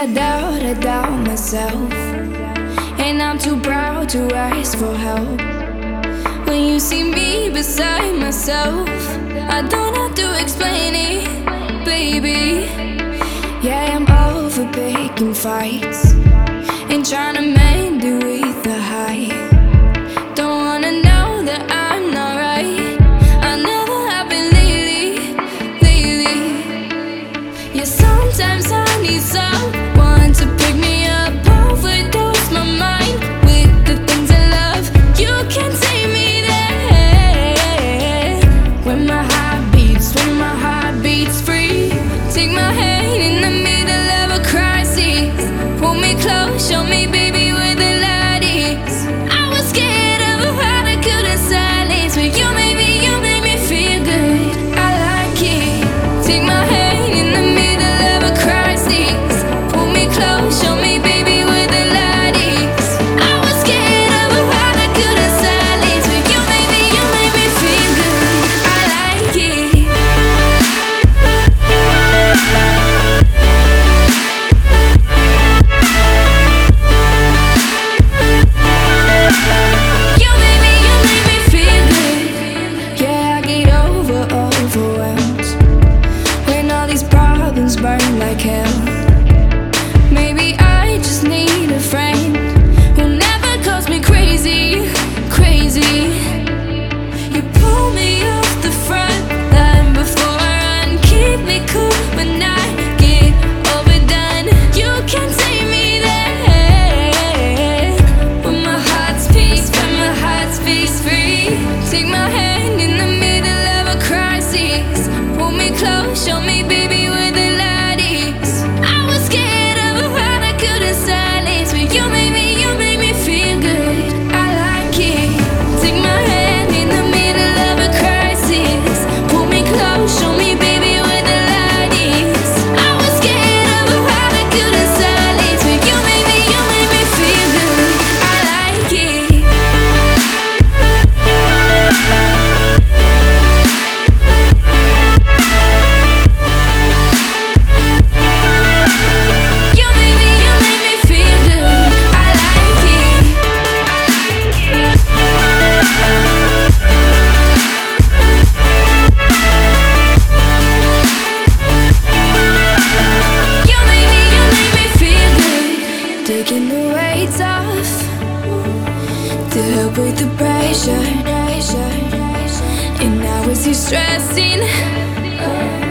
I doubt myself, and I'm too proud to ask for help. When you see me beside myself, I don't have to explain it, baby. Yeah, I'm over picking fights and trying to mend it with the high. Don't wanna know that I'm not right. I never have been lately. Yeah, sometimes I need someone to pick me up, overdose my mind with the things I love. You can take me there when my heart beats free. Take my hand in the middle of a crisis, pull me close, show me, baby, where the light is. I was scared of how I couldn't silence, but you make me feel good. I like it. Take my hand in the middle of a crisis, pull me close, show me, baby, where the light is. I was scared of how I couldn't silence, but you make me feel good. I like it. You make me feel good. Yeah, I get overwhelmed when all these problems burn like hell. Maybe I just need a friend who never calls me crazy. You pull me off the front line before I run, keep me cool when I get overdone. You can take me there when my heart's free. Take my hand in the middle of a crisis, pull me close, show me, baby, where the light is. I was scared of how I couldn't silence, but you make me feel good. I like it. Take my hand in the middle of a crisis, pull me close, show me, baby, where the light is. I was scared of how I couldn't silence, but you make me feel good. I like it. You make me feel good. I like it. You make me feel good. Taking the weights off to help with the pressure, and now it's you stressing.